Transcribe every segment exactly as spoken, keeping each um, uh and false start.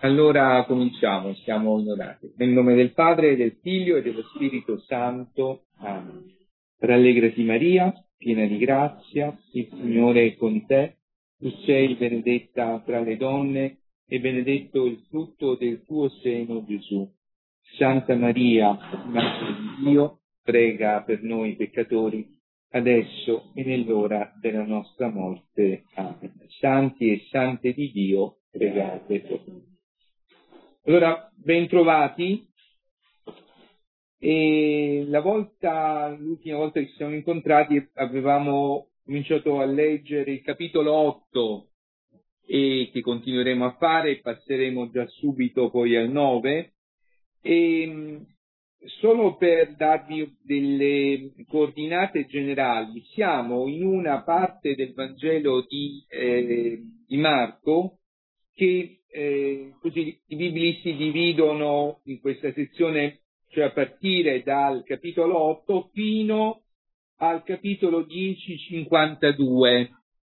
Allora cominciamo, siamo onorati. Nel nome del Padre, del Figlio e dello Spirito Santo. Amen. Rallegrati Maria, piena di grazia, il Signore è con te. Tu sei benedetta tra le donne e benedetto il frutto del tuo seno, Gesù. Santa Maria, Madre di Dio, prega per noi peccatori, adesso e nell'ora della nostra morte. Amen. Santi e sante di Dio, pregate per noi. Allora, ben trovati. E la volta, l'ultima volta che ci siamo incontrati avevamo cominciato a leggere il capitolo otto e che continueremo a fare e passeremo già subito poi al nove. E solo per darvi delle coordinate generali, siamo in una parte del Vangelo di, eh, di Marco che eh, così i biblisti dividono in questa sezione, cioè a partire dal capitolo otto fino al capitolo dieci cinquantadue,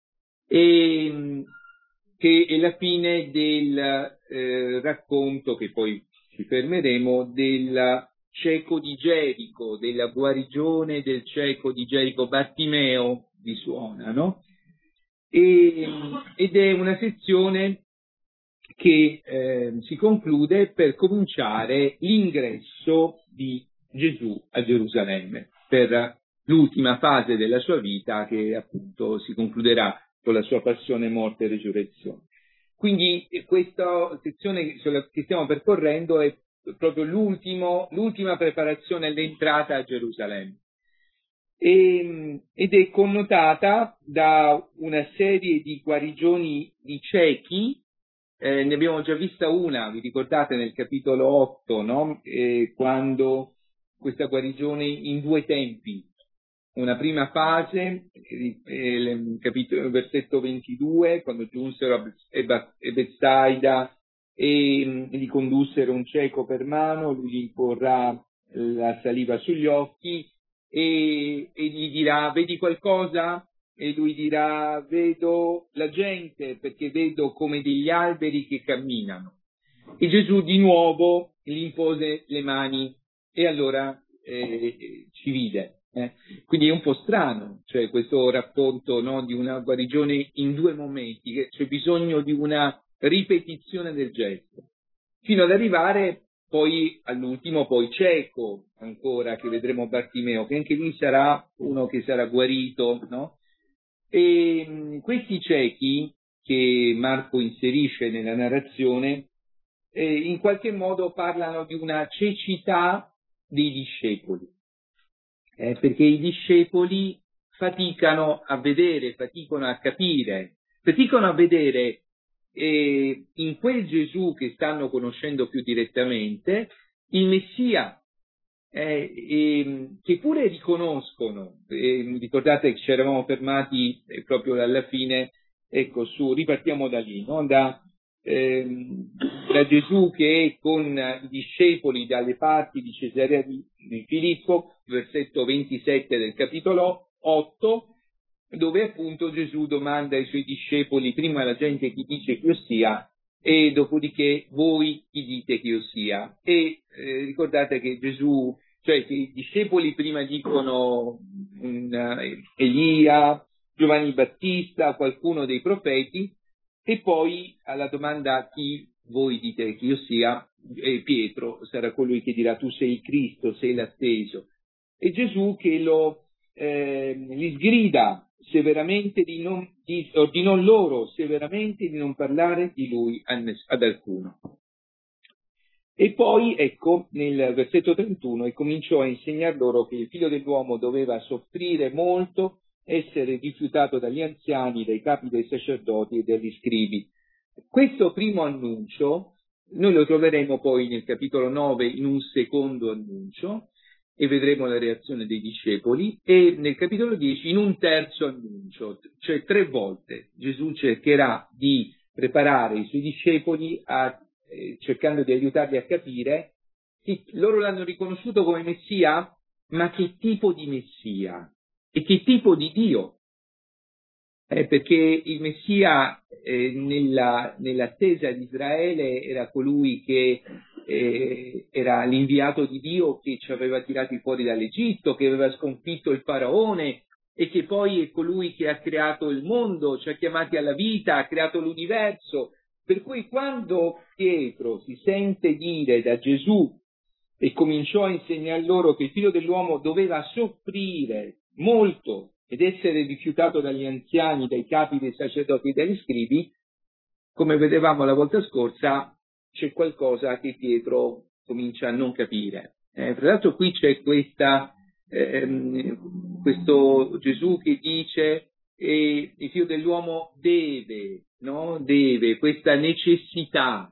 e che è la fine del eh, racconto, che poi ci fermeremo, del cieco di Gerico, della guarigione del cieco di Gerico. Bartimeo vi suona, no? E, ed è una sezione che eh, si conclude per cominciare l'ingresso di Gesù a Gerusalemme per l'ultima fase della sua vita, che appunto si concluderà con la sua passione, morte e resurrezione. Quindi questa sezione che stiamo percorrendo è proprio l'ultimo, l'ultima preparazione all'entrata a Gerusalemme. E, ed è connotata da una serie di guarigioni di ciechi. Eh, ne abbiamo già vista una, vi ricordate, nel capitolo otto, no? Eh, quando questa guarigione in due tempi. Una prima fase, eh, il capitolo, versetto ventidue, quando giunsero a Betsaida e, e gli condussero un cieco per mano, lui gli porrà la saliva sugli occhi e, e gli dirà: vedi qualcosa? E lui dirà: vedo la gente, perché vedo come degli alberi che camminano. E Gesù di nuovo gli impose le mani e allora eh, ci vide. Eh. Quindi è un po' strano, cioè questo racconto, no, di una guarigione in due momenti, che c'è bisogno di una ripetizione del gesto, fino ad arrivare poi all'ultimo, poi cieco ancora, che vedremo Bartimeo, che anche lui sarà uno che sarà guarito, no? E mh, questi ciechi che Marco inserisce nella narrazione eh, in qualche modo parlano di una cecità dei discepoli, eh, perché i discepoli faticano a vedere, faticano a capire, faticano a vedere eh, in quel Gesù che stanno conoscendo più direttamente il Messia, eh, eh, che pure riconoscono. Eh, ricordate che ci eravamo fermati eh, proprio alla fine, ecco, su, ripartiamo da lì, no? da, ehm, da Gesù che è con i discepoli dalle parti di Cesarea di, di Filippo, versetto ventisette del capitolo otto, dove appunto Gesù domanda ai suoi discepoli: prima la gente chi dice che io sia, e dopodiché voi chi dite che io sia. E eh, ricordate che Gesù, cioè che i discepoli prima dicono um, Elia, Giovanni Battista, qualcuno dei profeti, e poi alla domanda chi voi dite che io sia, eh, Pietro sarà colui che dirà: tu sei il Cristo, sei l'atteso. E Gesù che lo eh, li sgrida severamente di non, di, ordinò loro severamente di non parlare di lui ad alcuno. E poi, ecco, nel versetto trentuno, e cominciò a insegnar loro che il figlio dell'uomo doveva soffrire molto, essere rifiutato dagli anziani, dai capi dei sacerdoti e dagli scribi. Questo primo annuncio noi lo troveremo poi nel capitolo nove in un secondo annuncio, e vedremo la reazione dei discepoli, e nel capitolo dieci in un terzo annuncio, cioè tre volte Gesù cercherà di preparare i suoi discepoli a, eh, cercando di aiutarli a capire che loro l'hanno riconosciuto come Messia, ma che tipo di Messia e che tipo di Dio. Eh, perché il Messia eh, nella, nell'attesa di Israele era colui che eh, era l'inviato di Dio che ci aveva tirati fuori dall'Egitto, che aveva sconfitto il faraone e che poi è colui che ha creato il mondo, ci ha chiamati alla vita, ha creato l'universo. Per cui quando Pietro si sente dire da Gesù e cominciò a insegnare loro che il figlio dell'uomo doveva soffrire molto ed essere rifiutato dagli anziani, dai capi dei sacerdoti e dagli scribi, come vedevamo la volta scorsa, c'è qualcosa che Pietro comincia a non capire. Eh, tra l'altro qui c'è questa, ehm, questo Gesù che dice eh, il figlio dell'uomo deve, no? Deve, questa necessità.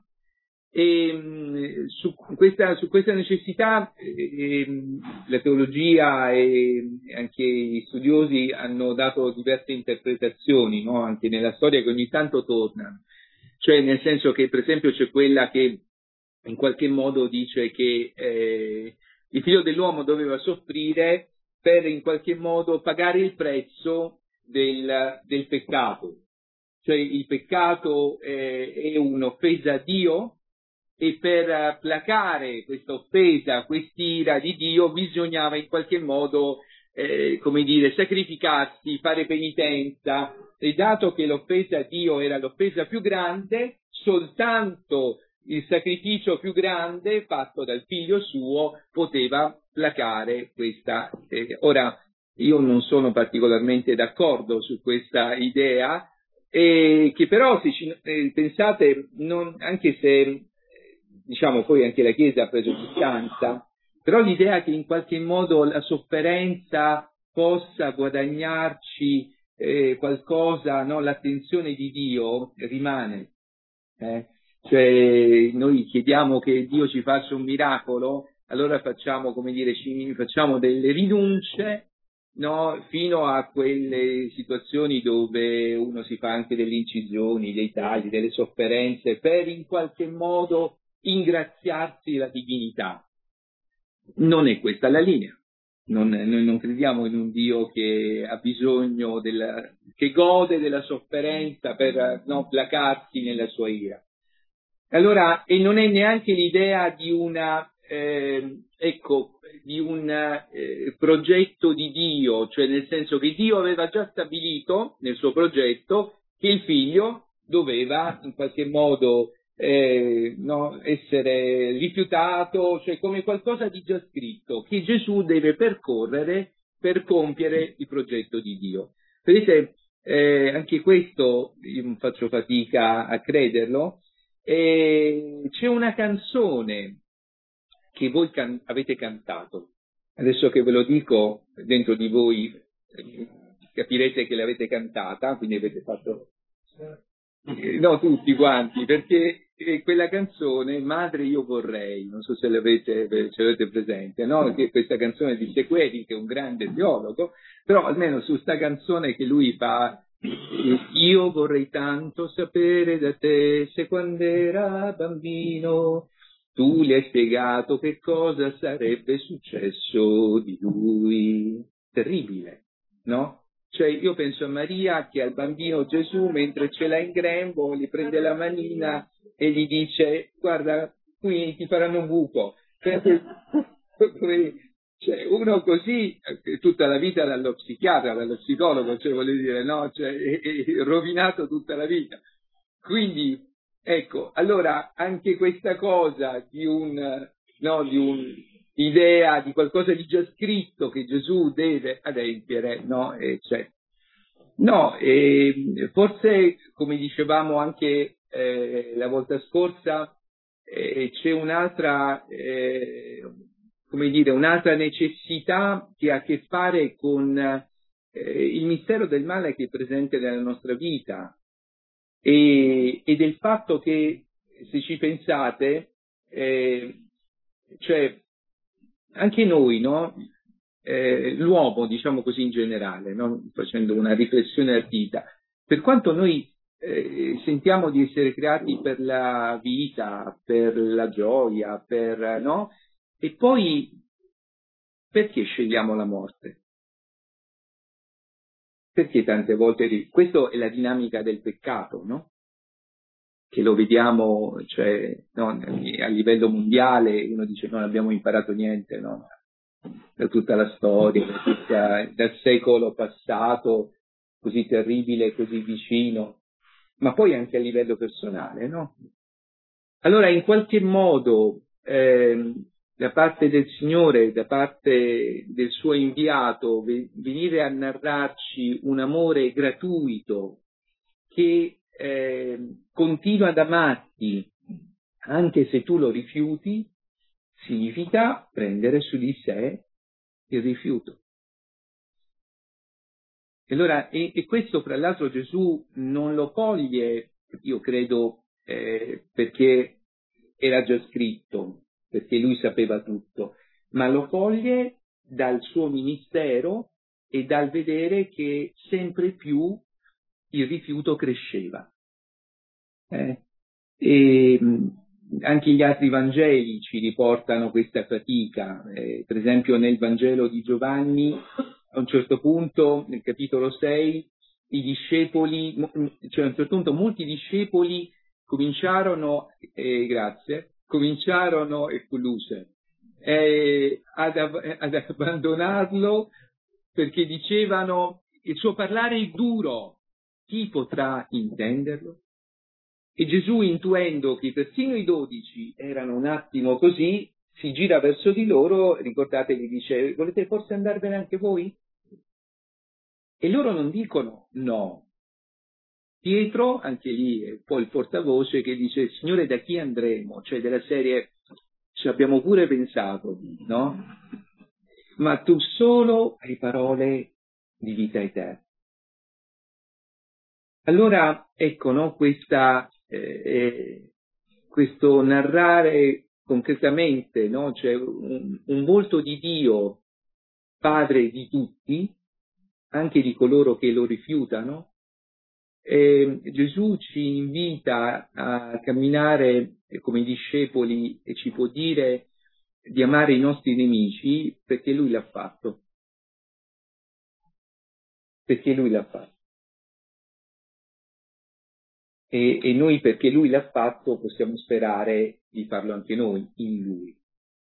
E su questa, su questa necessità eh, la teologia e anche gli studiosi hanno dato diverse interpretazioni, no? Anche nella storia che ogni tanto tornano, cioè nel senso che per esempio c'è quella che in qualche modo dice che eh, il figlio dell'uomo doveva soffrire per in qualche modo pagare il prezzo del, del peccato, cioè il peccato eh, è un'offesa a Dio, e per placare questa offesa, quest'ira di Dio, bisognava in qualche modo, eh, come dire, sacrificarsi, fare penitenza, e dato che l'offesa a Dio era l'offesa più grande, soltanto il sacrificio più grande fatto dal figlio suo poteva placare questa. Eh, ora, io non sono particolarmente d'accordo su questa idea, eh, che però, se ci, eh, pensate, non, anche se diciamo poi anche la Chiesa ha preso distanza, però l'idea che in qualche modo la sofferenza possa guadagnarci eh, qualcosa, no? L'attenzione di Dio rimane. Eh? Cioè noi chiediamo che Dio ci faccia un miracolo, allora facciamo, come dire, ci, facciamo delle rinunce, no? Fino a quelle situazioni dove uno si fa anche delle incisioni, dei tagli, delle sofferenze, per in qualche modo ingraziarsi la divinità. Non è questa la linea. Non, noi non crediamo in un Dio che ha bisogno della, che gode della sofferenza per non placarsi nella sua ira. Allora, e non è neanche l'idea di una, eh, ecco, di un eh, progetto di Dio, cioè nel senso che Dio aveva già stabilito nel suo progetto che il figlio doveva in qualche modo eh, no, essere rifiutato, cioè come qualcosa di già scritto, che Gesù deve percorrere per compiere il progetto di Dio. Vedete, eh, anche questo io faccio fatica a crederlo. E c'è una canzone che voi can- avete cantato, adesso che ve lo dico, dentro di voi eh, capirete che l'avete cantata, quindi avete fatto, eh, no tutti quanti, perché eh, quella canzone, Madre io vorrei, non so se l'avete, ce l'avete presente, no? Che questa canzone di Sequeri, che è un grande teologo, però almeno su sta canzone che lui fa, io vorrei tanto sapere da te se quando era bambino tu gli hai spiegato che cosa sarebbe successo di lui. Terribile, no? Cioè io penso a Maria che al bambino Gesù, mentre ce l'ha in grembo, gli prende la manina e gli dice guarda, qui ti faranno un buco. Cioè, uno così tutta la vita dallo psichiatra, dallo psicologo, cioè voglio dire, no? Cioè, è, è rovinato tutta la vita. Quindi, ecco, allora anche questa cosa di un, no, di un'idea, di qualcosa di già scritto che Gesù deve adempiere, no? E cioè, no, e forse, come dicevamo anche eh, la volta scorsa, eh, c'è un'altra, eh, come dire, un'altra necessità che ha a che fare con eh, il mistero del male che è presente nella nostra vita e, e del fatto che, se ci pensate, eh, cioè, anche noi, no? Eh, l'uomo, diciamo così in generale, no? Facendo una riflessione ardita, per quanto noi eh, sentiamo di essere creati per la vita, per la gioia, per, no? E poi perché scegliamo la morte? Perché tante volte, questa è la dinamica del peccato, no? Che lo vediamo, cioè, no, a livello mondiale, uno dice non abbiamo imparato niente, no? Da tutta la storia, da tutta, dal secolo passato, così terribile, così vicino, ma poi anche a livello personale, no? Allora, in qualche modo, eh, da parte del Signore, da parte del suo inviato, venire a narrarci un amore gratuito che eh, continua ad amarti, anche se tu lo rifiuti, significa prendere su di sé il rifiuto. E allora, e, e questo fra l'altro Gesù non lo coglie, io credo, eh, perché era già scritto, perché lui sapeva tutto, ma lo coglie dal suo ministero e dal vedere che sempre più il rifiuto cresceva. Eh? E anche gli altri Vangeli ci riportano questa fatica, eh, per esempio nel Vangelo di Giovanni, a un certo punto, nel capitolo sei, i discepoli, cioè a un certo punto molti discepoli cominciarono, eh, grazie, cominciarono, e Luce, eh, ad, ad abbandonarlo perché dicevano il suo parlare è duro, chi potrà intenderlo? E Gesù, intuendo che persino i dodici erano un attimo così, si gira verso di loro, ricordate che dice, volete forse andarvene anche voi? E loro non dicono no. Pietro, anche lì è un po' il portavoce, che dice, Signore, da chi andremo? Cioè della serie, ci abbiamo pure pensato, no? Ma tu solo hai parole di vita eterna. Allora, ecco, no, questa, eh, questo narrare concretamente, no, cioè un, un volto di Dio, Padre di tutti, anche di coloro che lo rifiutano, eh, Gesù ci invita a camminare come discepoli e ci può dire di amare i nostri nemici perché Lui l'ha fatto. Perché Lui l'ha fatto. E, e noi, perché Lui l'ha fatto, possiamo sperare di farlo anche noi, in Lui.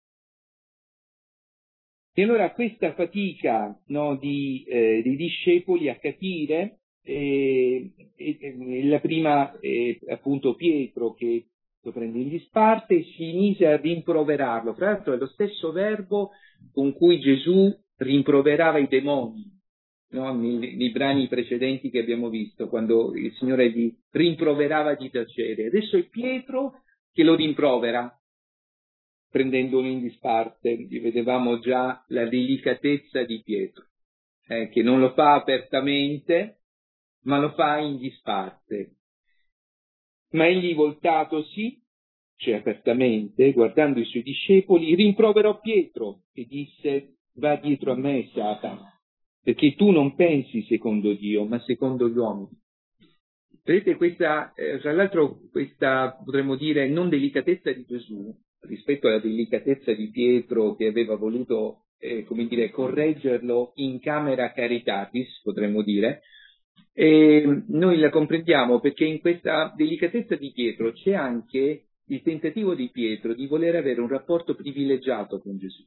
E allora questa fatica, no, di, eh, dei discepoli a capire, eh, eh, la prima eh, appunto Pietro che lo prende in disparte, si mise a rimproverarlo. Fra l'altro è lo stesso verbo con cui Gesù rimproverava i demoni, no? nei, nei brani precedenti che abbiamo visto, quando il Signore gli rimproverava di tacere. Adesso è Pietro che lo rimprovera, prendendolo in disparte. Vedevamo già la delicatezza di Pietro, eh, che non lo fa apertamente, ma lo fa in disparte. Ma egli voltatosi, cioè apertamente, guardando i suoi discepoli, rimproverò Pietro e disse, va dietro a me, Satana, perché tu non pensi secondo Dio, ma secondo gli uomini. Vedete questa, eh, tra l'altro, questa, potremmo dire, non delicatezza di Gesù, rispetto alla delicatezza di Pietro che aveva voluto, eh, come dire, correggerlo in camera caritatis, potremmo dire, e noi la comprendiamo perché in questa delicatezza di Pietro c'è anche il tentativo di Pietro di voler avere un rapporto privilegiato con Gesù.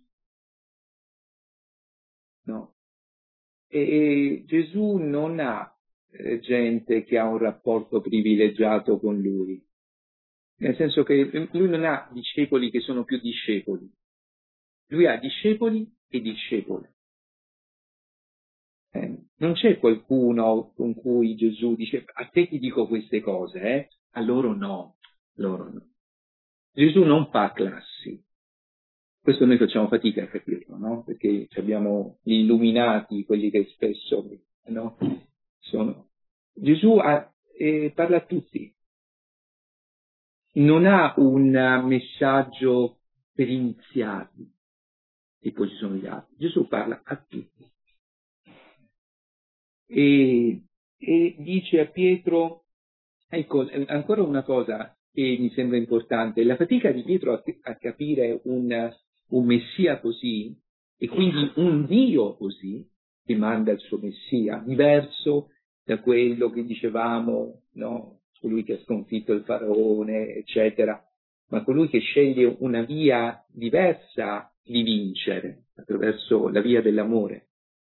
No? E, e Gesù non ha eh, gente che ha un rapporto privilegiato con lui. Nel senso che lui non ha discepoli che sono più discepoli. Lui ha discepoli e discepole. Eh, non c'è qualcuno con cui Gesù dice a te ti dico queste cose, eh? A loro no, loro no. Gesù non fa classi. Questo noi facciamo fatica a capirlo, no? Perché abbiamo gli illuminati, quelli che spesso, no? Sono. Gesù ha, eh, parla a tutti. Non ha un messaggio per iniziati e poi ci sono gli altri. Gesù parla a tutti. E, e dice a Pietro, ecco, ancora una cosa che mi sembra importante, la fatica di Pietro a, a capire un, un Messia così, e quindi un Dio così, che manda il suo Messia, diverso da quello che dicevamo, no? Colui che ha sconfitto il faraone, eccetera, ma colui che sceglie una via diversa di vincere, attraverso la via dell'amore.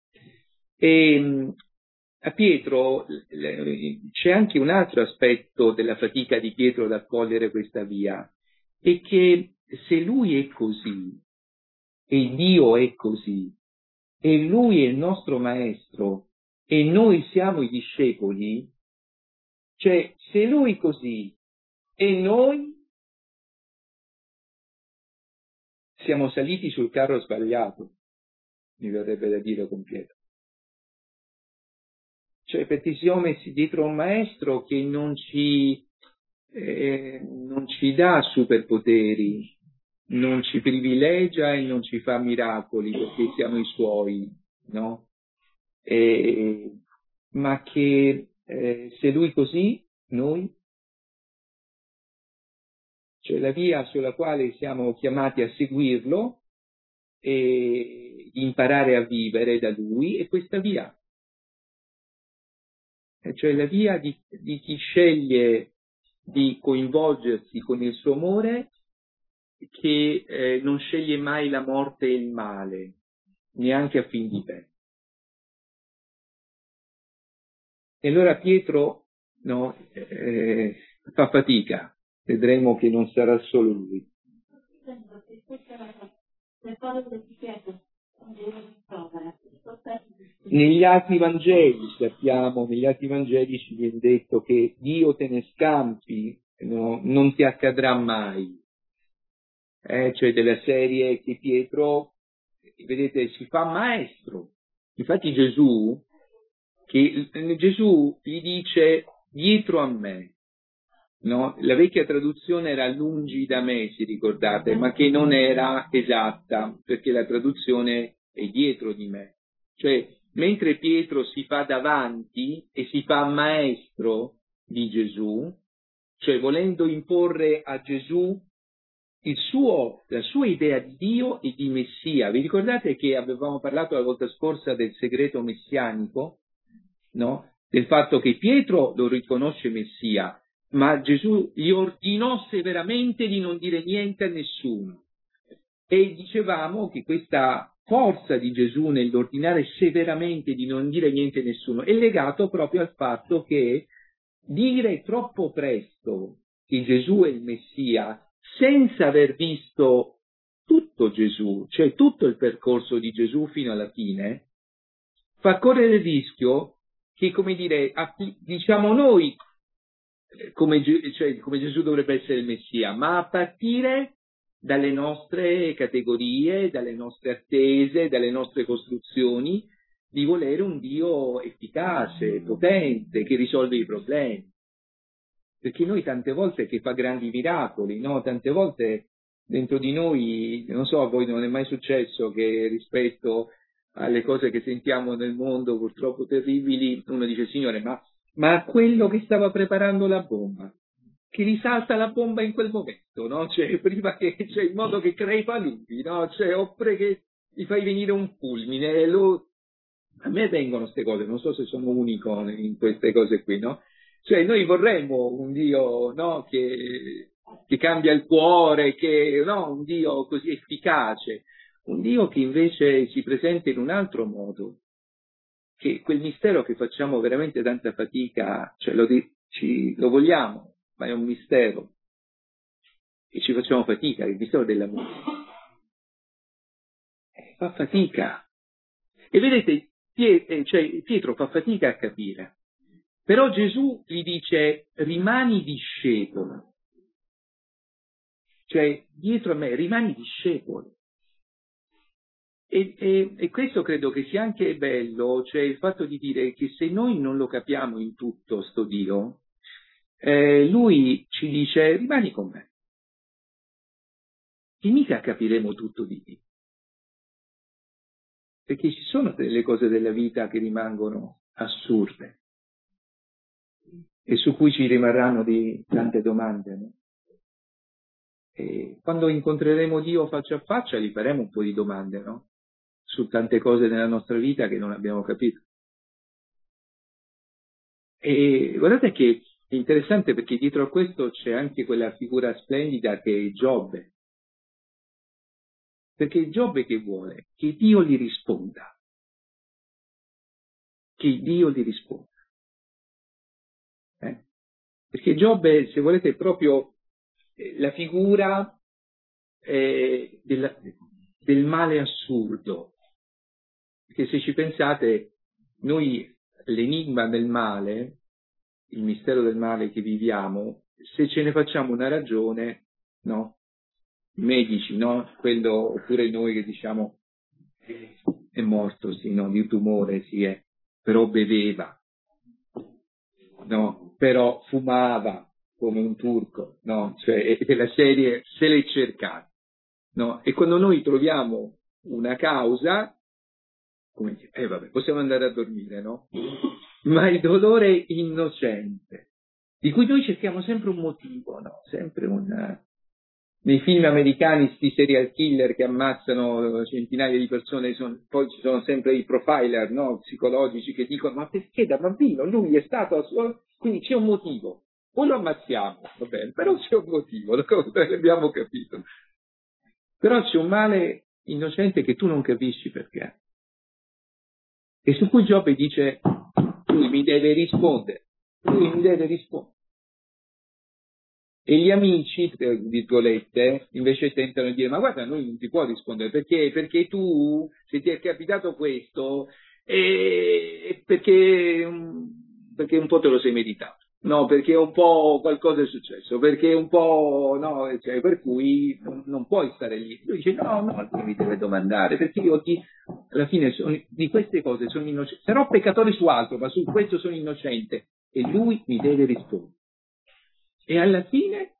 E a Pietro c'è anche un altro aspetto della fatica di Pietro ad accogliere questa via, è che se lui è così, e Dio è così, e lui è il nostro maestro, e noi siamo i discepoli, cioè se lui è così, e noi siamo saliti sul carro sbagliato, mi verrebbe da dire con Pietro. Cioè perché siamo messi dietro un maestro che non ci, eh, non ci dà superpoteri, non ci privilegia e non ci fa miracoli perché siamo i suoi, no? E, ma che eh, se lui così, noi, cioè la via sulla quale siamo chiamati a seguirlo e imparare a vivere da lui è questa via, e cioè la via di, di chi sceglie di coinvolgersi con il suo amore, che eh, non sceglie mai la morte e il male, neanche a fin di bene. E allora Pietro no, eh, fa fatica, vedremo che non sarà solo lui. Negli altri Vangeli sappiamo, negli altri Vangeli ci viene detto che Dio te ne scampi, no, non ti accadrà mai. Eh, cioè della serie che Pietro, vedete, si fa maestro. Infatti Gesù, che Gesù gli dice dietro a me, no? La vecchia traduzione era lungi da me, si ricordate, ma che non era esatta, perché la traduzione è dietro di me. Cioè, mentre Pietro si fa davanti e si fa maestro di Gesù, cioè volendo imporre a Gesù il suo, la sua idea di Dio e di Messia. Vi ricordate che avevamo parlato la volta scorsa del segreto messianico, no? Del fatto che Pietro lo riconosce Messia, ma Gesù gli ordinò severamente di non dire niente a nessuno. E dicevamo che questa forza di Gesù nell'ordinare severamente di non dire niente a nessuno è legato proprio al fatto che dire troppo presto che Gesù è il Messia senza aver visto tutto Gesù, cioè tutto il percorso di Gesù fino alla fine, fa correre il rischio che, come dire, diciamo noi come, cioè, come Gesù dovrebbe essere il Messia, ma a partire dalle nostre categorie, dalle nostre attese, dalle nostre costruzioni di volere un Dio efficace, potente, che risolve i problemi. Perché noi tante volte che fa grandi miracoli, no? Tante volte dentro di noi, non so, a voi non è mai successo che rispetto alle cose che sentiamo nel mondo purtroppo terribili, uno dice Signore, ma, ma quello che stava preparando la bomba, che risalta la bomba in quel momento, no? Cioè, prima che, cioè, in modo che crepa lui, no? Cioè, oppure che gli fai venire un fulmine, lo... a me vengono queste cose, non so se sono unico in queste cose qui, no? Cioè, noi vorremmo un Dio, no, che, che cambia il cuore, che, no, un Dio così efficace, un Dio che invece si presenta in un altro modo, che quel mistero che facciamo veramente tanta fatica, cioè lo, ci, lo vogliamo, ma è un mistero, e ci facciamo fatica, il mistero dell'amore. Eh, fa fatica. E vedete, Pie, cioè, Pietro fa fatica a capire. Però Gesù gli dice rimani discepolo, cioè dietro a me rimani discepolo. E, e, e questo credo che sia anche bello, cioè il fatto di dire che se noi non lo capiamo in tutto sto Dio, eh, lui ci dice rimani con me, che mica capiremo tutto di Dio. Perché ci sono delle cose della vita che rimangono assurde e su cui ci rimarranno di tante domande, no? E quando incontreremo Dio faccia a faccia gli faremo un po' di domande, no? su tante cose nella nostra vita che non abbiamo capito. E guardate che è interessante perché dietro a questo c'è anche quella figura splendida che è Giobbe. Perché Giobbe che vuole? Che Dio gli risponda. Che Dio gli risponda. Eh? Perché Giobbe, se volete, è proprio la figura eh, del, del male assurdo. Perché se ci pensate, noi l'enigma del male, il mistero del male che viviamo, se ce ne facciamo una ragione, no? I medici, no? Quello, oppure noi che diciamo eh, è morto, sì, no? Di tumore, sì, è, però beveva, no? Però fumava come un turco, no? Cioè, è la serie se l'è cercata, no? E quando noi troviamo una causa, come dire, eh vabbè, possiamo andare a dormire, no? Ma il dolore innocente, di cui noi cerchiamo sempre un motivo, no? Sempre un... Nei film americani, sti serial killer che ammazzano centinaia di persone, sono, poi ci sono sempre i profiler, no? Psicologici che dicono, ma perché da bambino lui è stato a suo... Quindi c'è un motivo. O lo ammazziamo, va bene, però c'è un motivo, l'abbiamo capito. Però c'è un male innocente che tu non capisci perché. E su cui Giobbe dice, lui mi deve rispondere, lui mi deve rispondere. E gli amici, tra virgolette, invece tentano di dire, ma guarda, noi non ti può rispondere, perché? Perché tu, se ti è capitato questo, è perché, perché un po' te lo sei meditato. No, perché un po' qualcosa è successo, perché un po', no, cioè, per cui non, non puoi stare lì. Lui dice, no, no, lui mi deve domandare, perché io ti, alla fine sono, di queste cose sono innocente. Sarò peccatore su altro, ma su questo sono innocente. E lui mi deve rispondere. E alla fine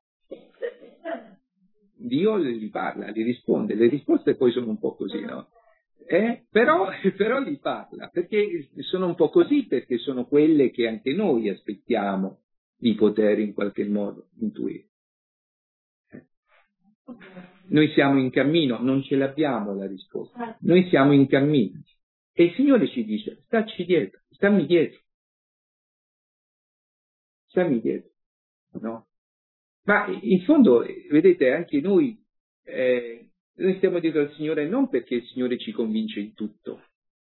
Dio gli parla, gli risponde. Le risposte poi sono un po' così, no? Eh? Però, però gli parla, perché sono un po' così, perché sono quelle che anche noi aspettiamo di poter in qualche modo intuire. Eh. Noi siamo in cammino, non ce l'abbiamo la risposta. Noi siamo in cammino. E il Signore ci dice, staci dietro, stammi dietro. Stammi dietro, no? Ma in fondo, vedete, anche noi, eh, noi stiamo dietro al Signore non perché il Signore ci convince in tutto,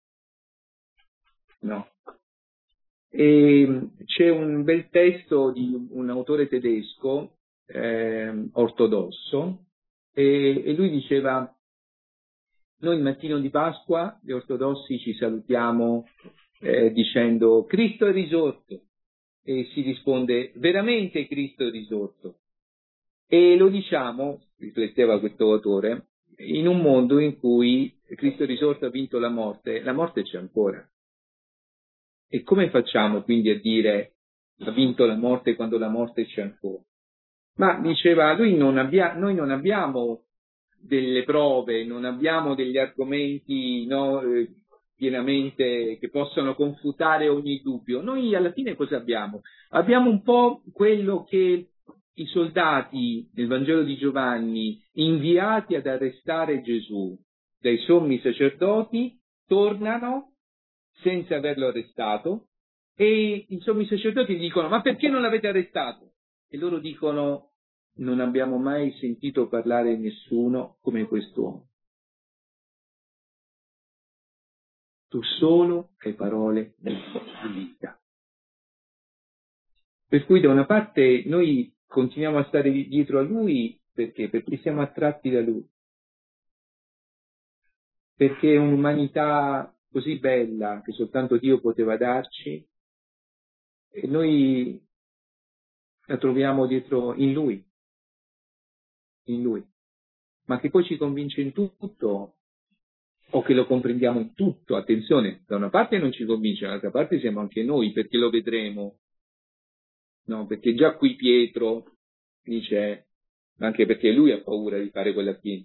no. E c'è un bel testo di un autore tedesco, eh, ortodosso, e, e lui diceva, noi il mattino di Pasqua, gli ortodossi, ci salutiamo eh, dicendo Cristo è risorto, e si risponde veramente Cristo è risorto. E lo diciamo, rifletteva questo autore, in un mondo in cui Cristo risorto ha vinto la morte, la morte c'è ancora. E come facciamo quindi a dire ha vinto la morte quando la morte c'è ancora? Ma diceva, lui non abbia, noi non abbiamo delle prove, non abbiamo degli argomenti no, eh, pienamente che possano confutare ogni dubbio. Noi alla fine cosa abbiamo? Abbiamo un po' quello che i soldati nel Vangelo di Giovanni, inviati ad arrestare Gesù dai sommi sacerdoti, tornano senza averlo arrestato e i sommi sacerdoti gli dicono ma perché non l'avete arrestato? E loro dicono non abbiamo mai sentito parlare nessuno come quest'uomo. Tu solo hai parole di vita. Per cui da una parte noi continuiamo a stare dietro a lui perché? Perché siamo attratti da lui. Perché è un'umanità così bella che soltanto Dio poteva darci e noi la troviamo dietro in lui, in lui, ma che poi ci convince in tutto o che lo comprendiamo in tutto. Attenzione, da una parte non ci convince, dall'altra parte siamo anche noi perché lo vedremo, no? Perché già qui Pietro dice, anche perché lui ha paura di fare quella fine.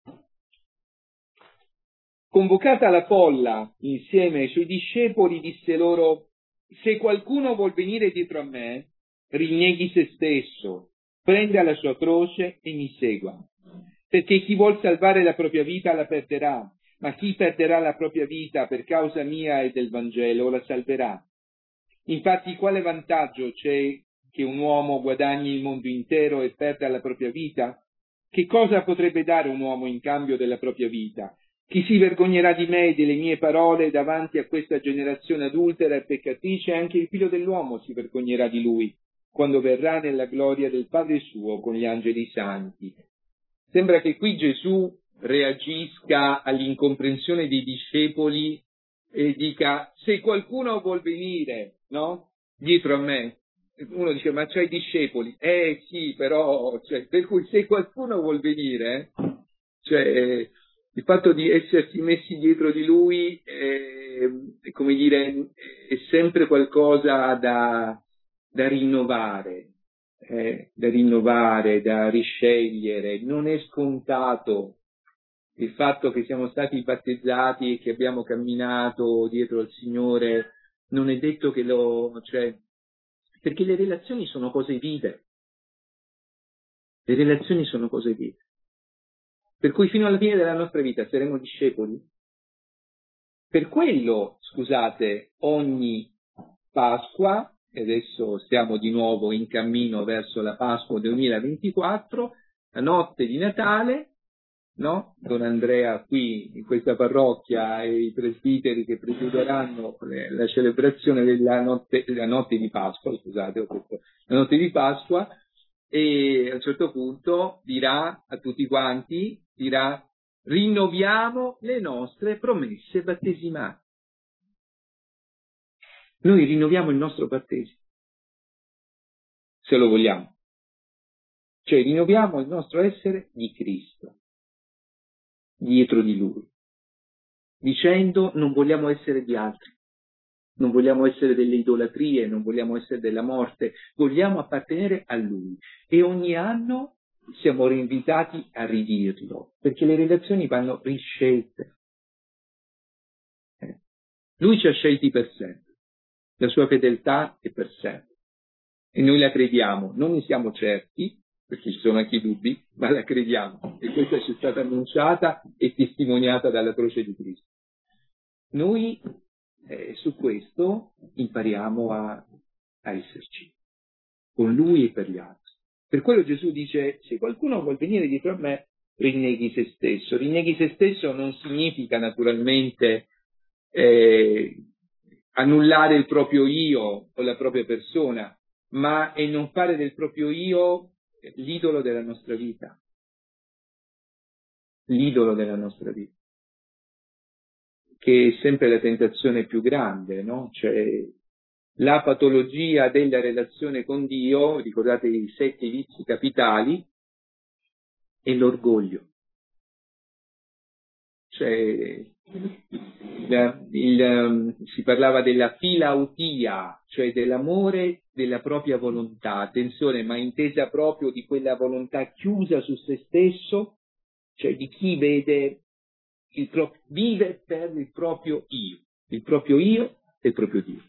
Convocata la folla insieme ai suoi discepoli, disse loro, se qualcuno vuol venire dietro a me, rinneghi se stesso, prenda la sua croce e mi segua. Perché chi vuol salvare la propria vita la perderà, ma chi perderà la propria vita per causa mia e del Vangelo la salverà. Infatti, quale vantaggio c'è che un uomo guadagni il mondo intero e perda la propria vita? Che cosa potrebbe dare un uomo in cambio della propria vita? Chi si vergognerà di me e delle mie parole davanti a questa generazione adultera e peccatrice? Anche il figlio dell'uomo si vergognerà di lui, quando verrà nella gloria del Padre suo con gli angeli santi. Sembra che qui Gesù reagisca all'incomprensione dei discepoli e dica: se qualcuno vuol venire, no? Dietro a me. Uno dice: ma c'hai discepoli? Eh sì, però, cioè, per cui se qualcuno vuol venire, cioè, il fatto di essersi messi dietro di lui è, è come dire, è sempre qualcosa da, da rinnovare, eh, da rinnovare, da riscegliere. Non è scontato il fatto che siamo stati battezzati e che abbiamo camminato dietro al Signore, non è detto che lo, cioè, perché le relazioni sono cose vive. Le relazioni sono cose vive. Per cui fino alla fine della nostra vita saremo discepoli. Per quello, scusate, ogni Pasqua, e adesso stiamo di nuovo in cammino verso la Pasqua duemilaventiquattro, la notte di Natale, no? Don Andrea qui in questa parrocchia e i presbiteri che presideranno la celebrazione della notte, della notte di Pasqua, scusate, ho detto, la notte di Pasqua, e a un certo punto dirà a tutti quanti, dirà: rinnoviamo le nostre promesse battesimali. Noi rinnoviamo il nostro battesimo, se lo vogliamo. Cioè rinnoviamo il nostro essere di Cristo, dietro di Lui, dicendo: non vogliamo essere di altri, non vogliamo essere delle idolatrie, non vogliamo essere della morte, vogliamo appartenere a Lui. E ogni anno siamo invitati a ridirlo, perché le relazioni vanno riscelte. Eh. Lui ci ha scelti per sempre, la sua fedeltà è per sempre, e noi la crediamo, non ne siamo certi, perché ci sono anche i dubbi, ma la crediamo, e questa ci è stata annunciata e testimoniata dalla croce di Cristo. Noi eh, su questo impariamo a, a esserci, con Lui e per gli altri. Per quello Gesù dice: se qualcuno vuol venire dietro a me, rinneghi se stesso. Rinneghi se stesso non significa naturalmente eh, annullare il proprio io o la propria persona, ma è non fare del proprio io l'idolo della nostra vita. L'idolo della nostra vita. Che è sempre la tentazione più grande, no? Cioè, la patologia della relazione con Dio, ricordate i sette vizi capitali, è l'orgoglio. Cioè, il, il, si parlava della filautia, cioè dell'amore della propria volontà, attenzione, ma intesa proprio di quella volontà chiusa su se stesso, cioè di chi vede il pro- vive per il proprio io, il proprio io e il proprio Dio.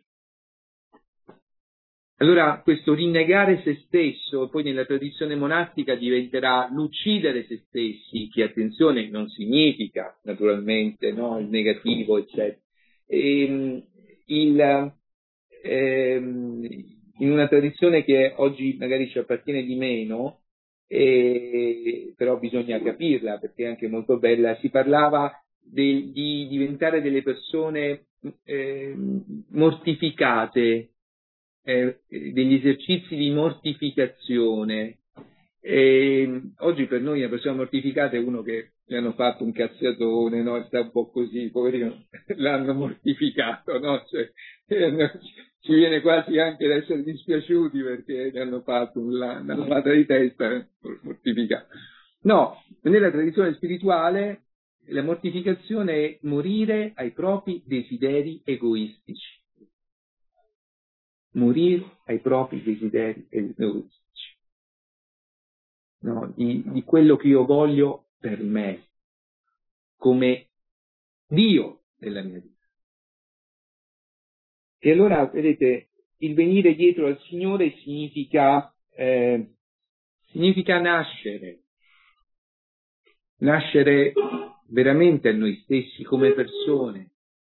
Allora questo rinnegare se stesso poi nella tradizione monastica diventerà l'uccidere se stessi, che attenzione non significa naturalmente, no, il negativo eccetera. E, il, ehm, in una tradizione che oggi magari ci appartiene di meno, eh, però bisogna capirla perché è anche molto bella, si parlava de, di diventare delle persone eh, mortificate, Eh, degli esercizi di mortificazione. E oggi per noi una persona mortificata è uno che gli hanno fatto un cazziatone, no? Sta un po' così, poverino, l'hanno mortificato, no? Cioè, eh, ci viene quasi anche da essere dispiaciuti perché gli hanno fatto una lavata di testa mortificato. No, nella tradizione spirituale la mortificazione è morire ai propri desideri egoistici. Morire ai propri desideri egoistici, no? di, di quello che io voglio per me, come Dio nella mia vita. E allora, vedete, il venire dietro al Signore significa, eh, significa nascere, nascere veramente a noi stessi come persone,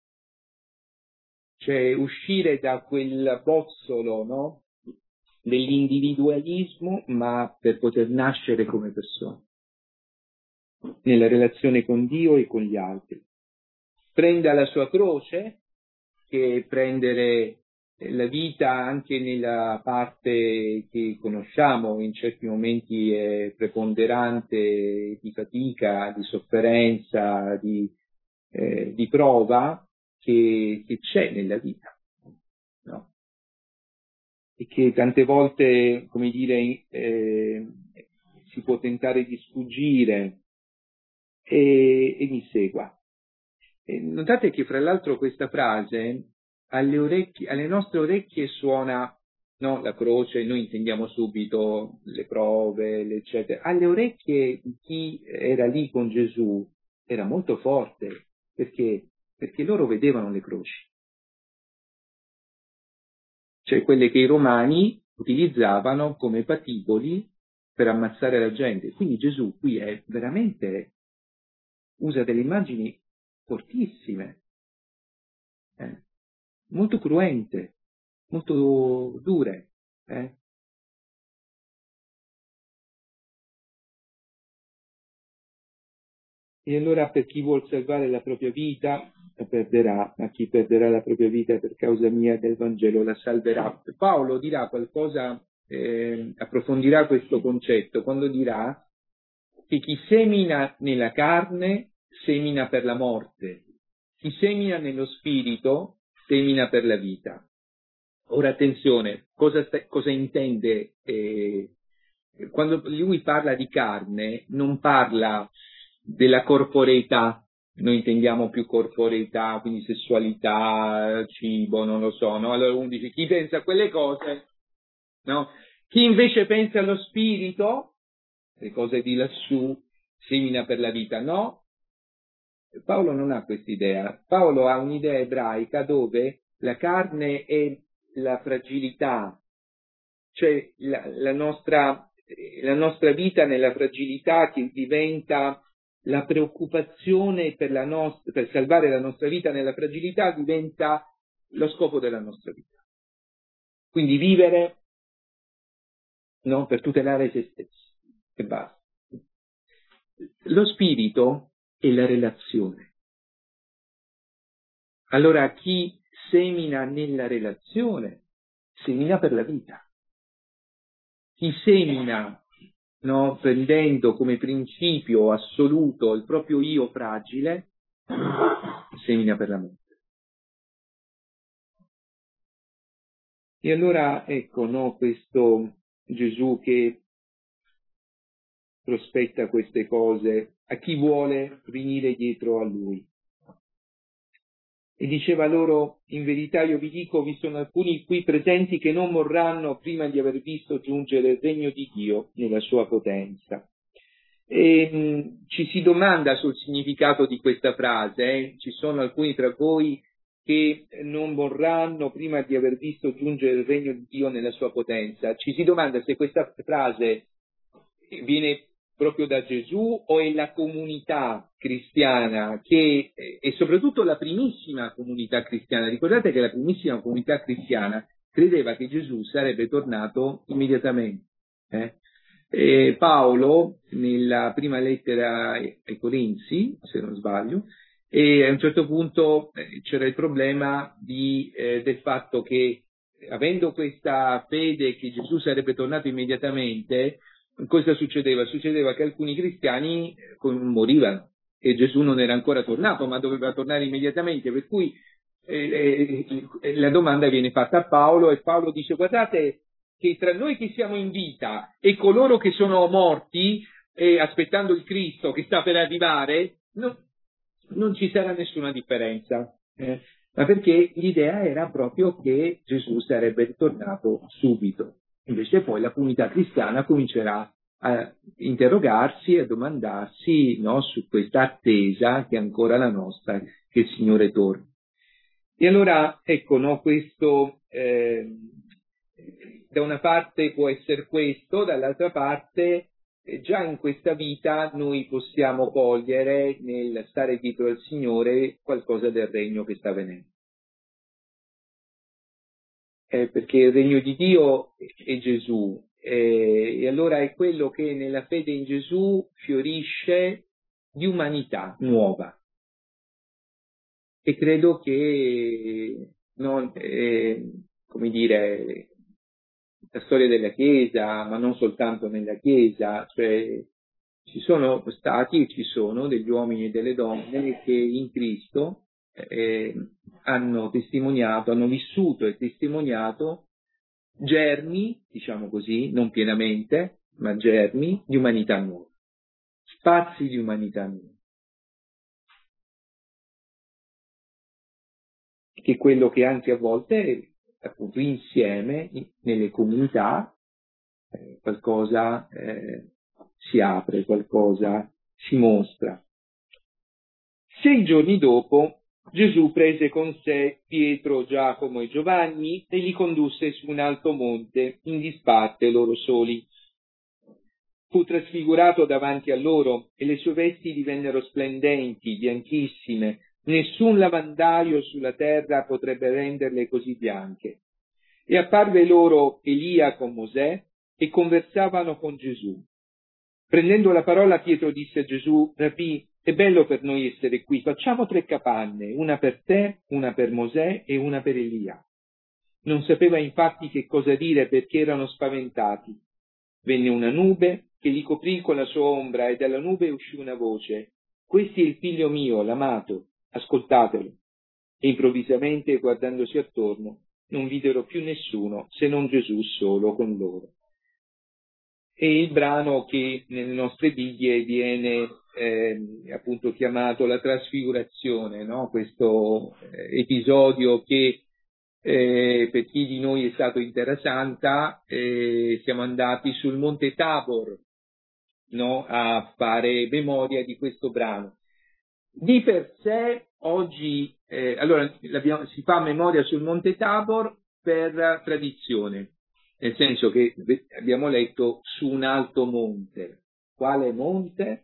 cioè uscire da quel bozzolo, no? Dell'individualismo, ma per poter nascere come persone, nella relazione con Dio e con gli altri. Prenda la sua croce, che è prendere la vita anche nella parte che conosciamo, in certi momenti è preponderante, di fatica, di sofferenza, di, eh, di prova, che, che c'è nella vita, no? E che tante volte, come dire, eh, si può tentare di sfuggire, e, e mi segua. E notate che fra l'altro questa frase alle orecchie, alle nostre orecchie suona, no, la croce, noi intendiamo subito le prove, eccetera. Alle orecchie di chi era lì con Gesù era molto forte, perché, perché loro vedevano le croci, cioè quelle che i romani utilizzavano come patiboli per ammazzare la gente. Quindi Gesù qui è veramente, usa delle immagini fortissime, eh, molto cruente, molto dure. Eh. E allora per chi vuol salvare la propria vita la perderà, ma chi perderà la propria vita per causa mia del Vangelo la salverà. Paolo dirà qualcosa, eh, approfondirà questo concetto quando dirà che chi semina nella carne semina per la morte, chi semina nello spirito semina per la vita. Ora attenzione, cosa, sta, cosa intende? Eh, quando lui parla di carne, non parla della corporeità, noi intendiamo più corporeità, quindi sessualità, cibo, non lo so, no? Allora uno dice, chi pensa a quelle cose, no? Chi invece pensa allo spirito, le cose di lassù, semina per la vita, no? Paolo non ha quest'idea. Paolo ha un'idea ebraica dove la carne è la fragilità, cioè la, la, nostra, la nostra vita nella fragilità che diventa la preoccupazione per, la nostra, per salvare la nostra vita nella fragilità diventa lo scopo della nostra vita. Quindi vivere, no, per tutelare se stessi e basta. Lo spirito è la relazione. Allora chi semina nella relazione semina per la vita. Chi semina, no, prendendo come principio assoluto il proprio io fragile, semina per la morte. E allora ecco, no, questo Gesù che prospetta queste cose a chi vuole venire dietro a lui. E diceva loro, in verità io vi dico, vi sono alcuni qui presenti che non morranno prima di aver visto giungere il regno di Dio nella sua potenza. E, mh, ci si domanda sul significato di questa frase, eh? Ci sono alcuni tra voi che non morranno prima di aver visto giungere il regno di Dio nella sua potenza. Ci si domanda se questa frase viene proprio da Gesù o è la comunità cristiana che, e soprattutto la primissima comunità cristiana, ricordate che la primissima comunità cristiana credeva che Gesù sarebbe tornato immediatamente. Eh? E Paolo, nella prima lettera ai Corinzi, se non sbaglio, e a un certo punto eh, c'era il problema di, eh, del fatto che, avendo questa fede che Gesù sarebbe tornato immediatamente, cosa succedeva? Succedeva che alcuni cristiani morivano e Gesù non era ancora tornato, ma doveva tornare immediatamente, per cui eh, eh, la domanda viene fatta a Paolo e Paolo dice: guardate che tra noi che siamo in vita e coloro che sono morti eh, aspettando il Cristo che sta per arrivare, no, non ci sarà nessuna differenza, eh, ma perché l'idea era proprio che Gesù sarebbe ritornato subito. Invece poi la comunità cristiana comincerà a interrogarsi e a domandarsi, no, su questa attesa che è ancora la nostra, che il Signore torni. E allora, ecco, no, questo eh, da una parte può essere questo, dall'altra parte eh, già in questa vita noi possiamo cogliere nel stare dietro al Signore qualcosa del regno che sta venendo. Eh, perché il regno di Dio è Gesù, eh, e allora è quello che nella fede in Gesù fiorisce di umanità nuova. E credo che, non, eh, come dire, la storia della Chiesa, ma non soltanto nella Chiesa, cioè ci sono stati e ci sono degli uomini e delle donne che in Cristo eh, hanno testimoniato, hanno vissuto e testimoniato germi, diciamo così, non pienamente, ma germi di umanità nuova, spazi di umanità nuova. Che è quello che anche a volte, appunto, insieme, nelle comunità, eh, qualcosa eh, si apre, qualcosa si mostra. Sei giorni dopo, Gesù prese con sé Pietro, Giacomo e Giovanni e li condusse su un alto monte, in disparte loro soli. Fu trasfigurato davanti a loro e le sue vesti divennero splendenti, bianchissime. Nessun lavandaio sulla terra potrebbe renderle così bianche. E apparve loro Elia con Mosè e conversavano con Gesù. Prendendo la parola, Pietro disse a Gesù: Rabbì, è bello per noi essere qui, facciamo tre capanne, una per te, una per Mosè e una per Elia. Non sapeva infatti che cosa dire perché erano spaventati. Venne una nube che li coprì con la sua ombra e dalla nube uscì una voce: Questo è il figlio mio, l'amato, ascoltatelo. E improvvisamente, guardandosi attorno, non videro più nessuno se non Gesù solo con loro. E il brano che nelle nostre Bibbie viene eh, appunto chiamato la trasfigurazione, no? Questo eh, episodio che eh, per chi di noi è stato in Terra Santa, eh, siamo andati sul Monte Tabor, no? A fare memoria di questo brano. Di per sé oggi, eh, allora si fa memoria sul Monte Tabor per tradizione, nel senso che abbiamo letto su un alto monte. Quale monte?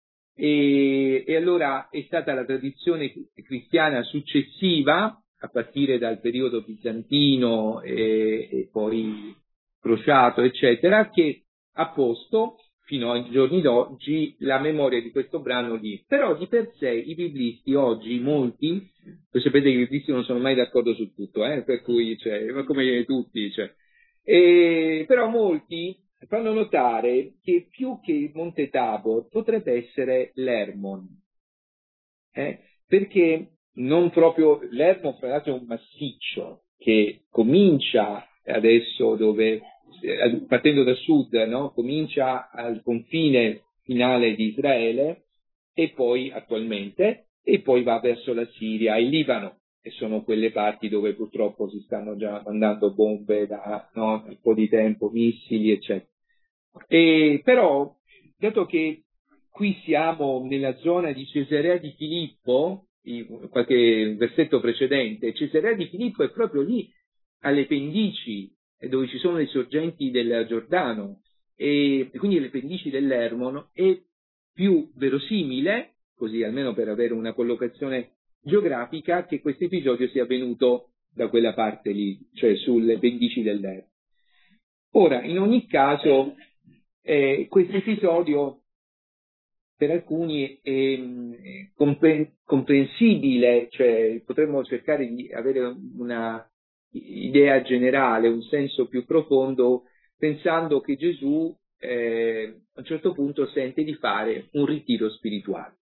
E, e allora è stata la tradizione cristiana successiva, a partire dal periodo bizantino e, e poi crociato, eccetera, che ha posto fino ai giorni d'oggi la memoria di questo brano lì. Però di per sé i biblisti oggi, molti, voi sapete che i biblisti non sono mai d'accordo su tutto, eh? Per cui, cioè, ma come tutti, cioè. E, però molti fanno notare che più che il Monte Tabor potrebbe essere l'Hermon, eh? Perché non proprio l'Hermon, fra l'altro, è un massiccio che comincia adesso dove, partendo da sud, no? Comincia al confine finale di Israele e poi attualmente, e poi va verso la Siria e il Libano, e sono quelle parti dove purtroppo si stanno già mandando bombe da no, un po' di tempo, missili, eccetera. E, però, dato che qui siamo nella zona di Cesarea di Filippo, qualche versetto precedente, Cesarea di Filippo è proprio lì, alle pendici, dove ci sono le sorgenti del Giordano, e quindi le pendici dell'Hermon, è più verosimile, così almeno per avere una collocazione geografica, che questo episodio sia avvenuto da quella parte lì, cioè sulle pendici dell'Hermon. Ora, in ogni caso, eh, questo episodio per alcuni è compre- comprensibile, cioè potremmo cercare di avere una idea generale, un senso più profondo, pensando che Gesù eh, a un certo punto sente di fare un ritiro spirituale.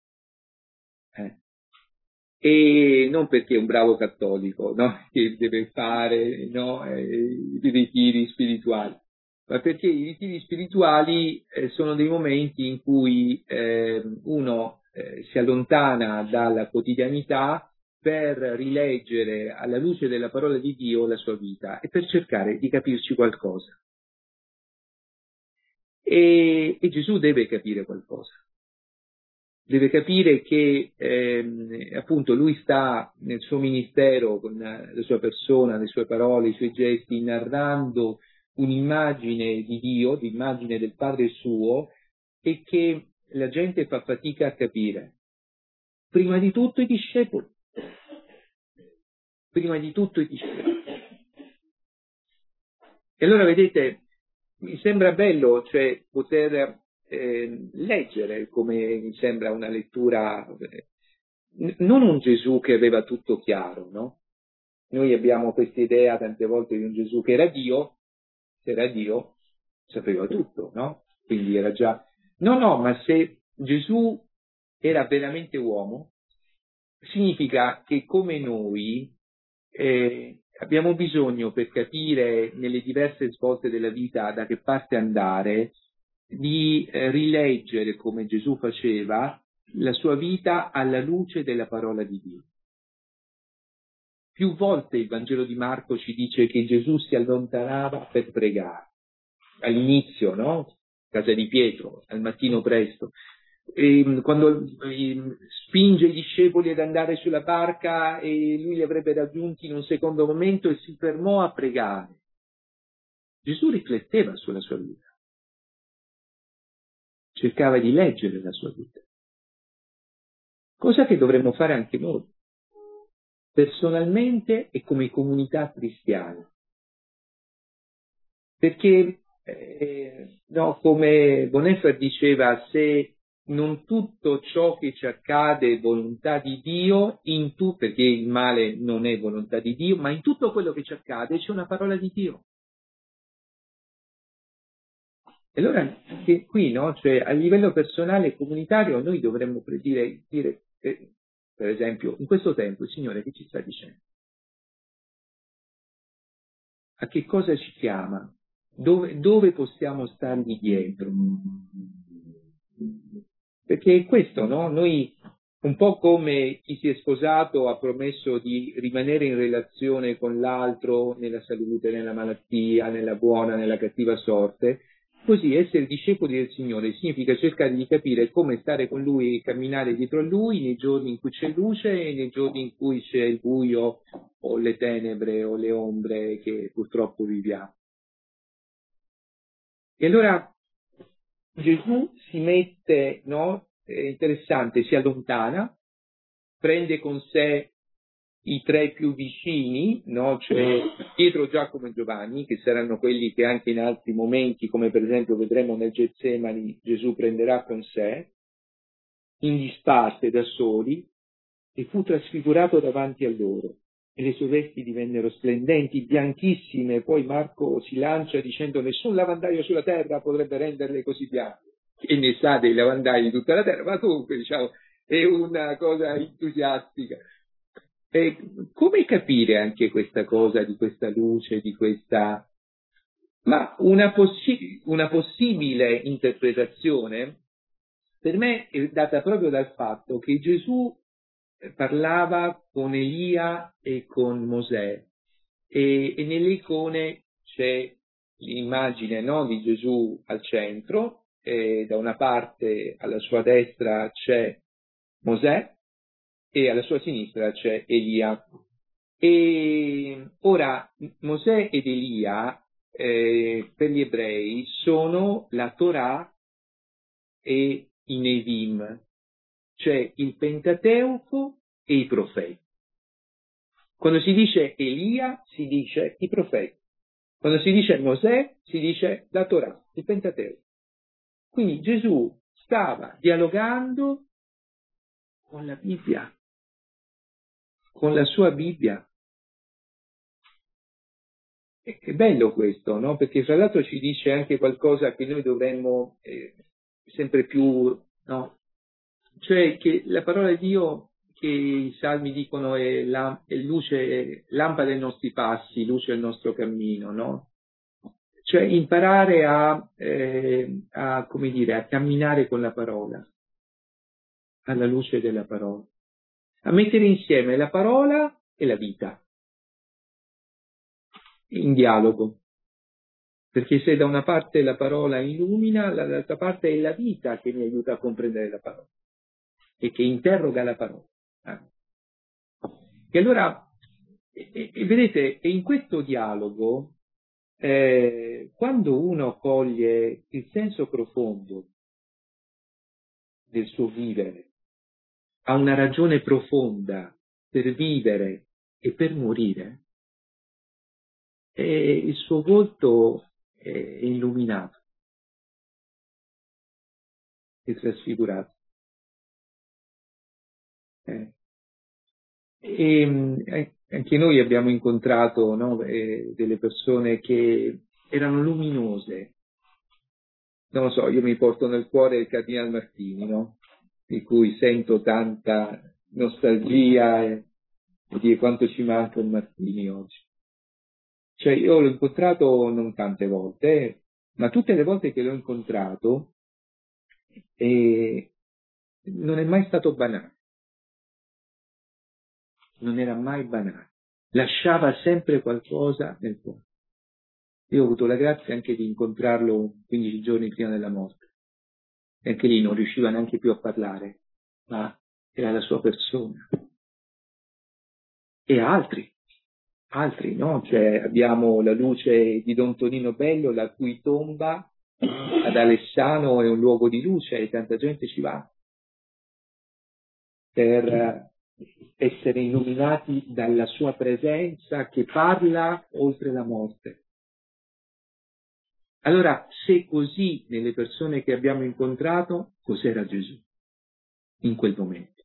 Eh. E non perché è un bravo cattolico, no? Che deve fare no? eh, i ritiri spirituali, ma perché i ritiri spirituali eh, sono dei momenti in cui eh, uno eh, si allontana dalla quotidianità per rileggere alla luce della parola di Dio la sua vita e per cercare di capirci qualcosa. E, e Gesù deve capire qualcosa. Deve capire che ehm, appunto lui sta nel suo ministero con la sua persona, le sue parole, i suoi gesti, narrando un'immagine di Dio, l'immagine del Padre suo, e che la gente fa fatica a capire. Prima di tutto i discepoli. Prima di tutto i discepoli. E allora vedete, mi sembra bello, cioè, poter eh, leggere, come mi sembra una lettura, eh, non un Gesù che aveva tutto chiaro, no? Noi abbiamo questa idea tante volte di un Gesù che era Dio, se era Dio sapeva tutto, no? Quindi era già... No, no, ma se Gesù era veramente uomo, significa che come noi eh, abbiamo bisogno, per capire nelle diverse svolte della vita da che parte andare, di eh, rileggere, come Gesù faceva, la sua vita alla luce della parola di Dio. Più volte il Vangelo di Marco ci dice che Gesù si allontanava per pregare. All'inizio, no? Casa di Pietro, al mattino presto. E quando eh, spinge i discepoli ad andare sulla barca e lui li avrebbe raggiunti in un secondo momento e si fermò a pregare. Gesù rifletteva sulla sua vita. Cercava di leggere la sua vita. Cosa che dovremmo fare anche noi, personalmente e come comunità cristiana. Perché, eh, no, come Bonhoeffer diceva, se non tutto ciò che ci accade è volontà di Dio, in tu, perché il male non è volontà di Dio, ma in tutto quello che ci accade c'è una parola di Dio. E allora, anche qui, no? Cioè, a livello personale e comunitario, noi dovremmo dire, dire eh, per esempio, in questo tempo il Signore che ci sta dicendo? A che cosa ci chiama? Dove, dove possiamo stargli dietro? Perché è questo, no? Noi, un po' come chi si è sposato ha promesso di rimanere in relazione con l'altro nella salute, nella malattia, nella buona, nella cattiva sorte, così essere discepoli del Signore significa cercare di capire come stare con Lui e camminare dietro a Lui nei giorni in cui c'è luce e nei giorni in cui c'è il buio o le tenebre o le ombre che purtroppo viviamo. E allora Gesù si mette, no? È interessante, si allontana, prende con sé i tre più vicini, no? Cioè Pietro, Giacomo e Giovanni, che saranno quelli che anche in altri momenti, come per esempio vedremo nel Getsemani, Gesù prenderà con sé, in disparte da soli, e fu trasfigurato davanti a loro. E le sue vesti divennero splendenti, bianchissime. Poi Marco si lancia dicendo: nessun lavandaio sulla terra potrebbe renderle così bianche. E ne sa dei lavandai di tutta la terra, ma comunque diciamo è una cosa entusiastica. E come capire anche questa cosa di questa luce, di questa... Ma una, possi- una possibile interpretazione per me è data proprio dal fatto che Gesù parlava con Elia e con Mosè, e, e nelle icone c'è l'immagine, no, di Gesù al centro, e da una parte alla sua destra c'è Mosè e alla sua sinistra c'è Elia. E ora Mosè ed Elia eh, per gli ebrei sono la Torah e i Nevim, cioè il Pentateuco e i profeti. Quando si dice Elia si dice i profeti, quando si dice Mosè si dice la Torah, il Pentateuco. Quindi Gesù stava dialogando con la Bibbia, con la sua Bibbia. È bello questo, no? Perché fra l'altro ci dice anche qualcosa che noi dovremmo eh, sempre più, no? Cioè che la parola di Dio, che i salmi dicono, è, la, è luce, è lampada ai nostri passi, luce al nostro cammino, no? Cioè imparare a, eh, a, come dire, a camminare con la parola, alla luce della parola, a mettere insieme la parola e la vita, in dialogo. Perché se da una parte la parola illumina, dall'altra parte è la vita che mi aiuta a comprendere la parola e che interroga la parola. E allora, e, e vedete, è in questo dialogo eh, quando uno coglie il senso profondo del suo vivere, ha una ragione profonda per vivere e per morire, e il suo volto è illuminato, è trasfigurato. Eh. E anche noi abbiamo incontrato, no, eh, delle persone che erano luminose. Non lo so, io mi porto nel cuore il Cardinal Martini, no? Di cui sento tanta nostalgia e di quanto ci manca il Martini oggi. Cioè, io l'ho incontrato non tante volte, eh, ma tutte le volte che l'ho incontrato eh, non è mai stato banale. Non era mai banale, lasciava sempre qualcosa nel cuore. Io ho avuto la grazia anche di incontrarlo quindici giorni prima della morte, e anche lì non riusciva neanche più a parlare, ma era la sua persona. E altri, altri, no? Cioè abbiamo la luce di Don Tonino Bello, la cui tomba ad Alessano è un luogo di luce e tanta gente ci va per essere illuminati dalla sua presenza che parla oltre la morte. Allora, se così nelle persone che abbiamo incontrato, cos'era Gesù in quel momento?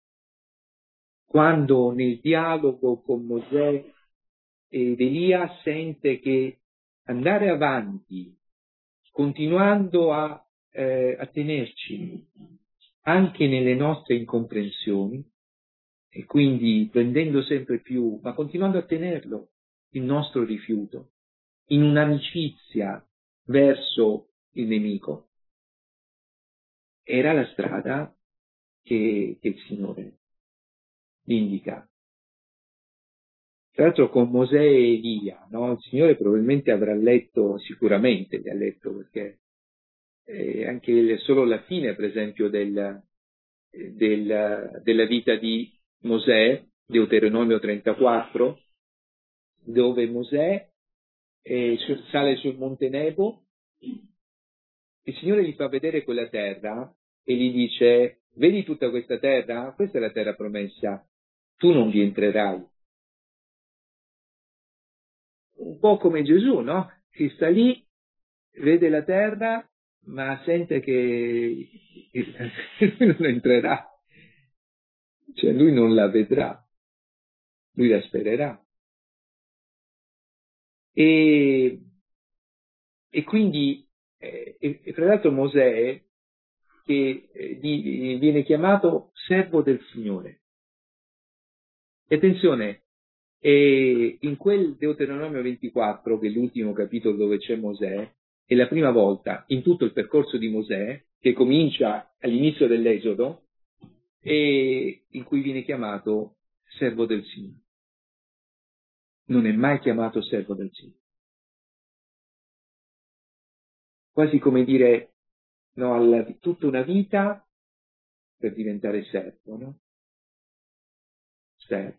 Quando nel dialogo con Mosè ed Elia sente che andare avanti, continuando a, eh, a tenerci anche nelle nostre incomprensioni, e quindi prendendo sempre più, ma continuando a tenerlo, il nostro rifiuto, in un'amicizia verso il nemico, era la strada che, che il Signore indica. Tra l'altro con Mosè e Elia, no? Il Signore probabilmente avrà letto, sicuramente li ha letto, perché eh, anche solo la fine, per esempio, del, del, della vita di Mosè, Deuteronomio trentaquattro, dove Mosè eh, sale sul Monte Nebo, il Signore gli fa vedere quella terra e gli dice: vedi tutta questa terra? Questa è la terra promessa, tu non vi entrerai. Un po' come Gesù, no? Che sta lì, vede la terra, ma sente che lui non entrerà, cioè lui non la vedrà, lui la spererà. E, e quindi, eh, e, e tra l'altro Mosè, che eh, di, viene chiamato servo del Signore. E attenzione, e in quel Deuteronomio ventiquattro, che è l'ultimo capitolo dove c'è Mosè, è la prima volta in tutto il percorso di Mosè, che comincia all'inizio dell'Esodo, e in cui viene chiamato servo del Signore. Non è mai chiamato servo del Signore. Quasi come dire, no, alla, tutta una vita per diventare servo, no? Servo.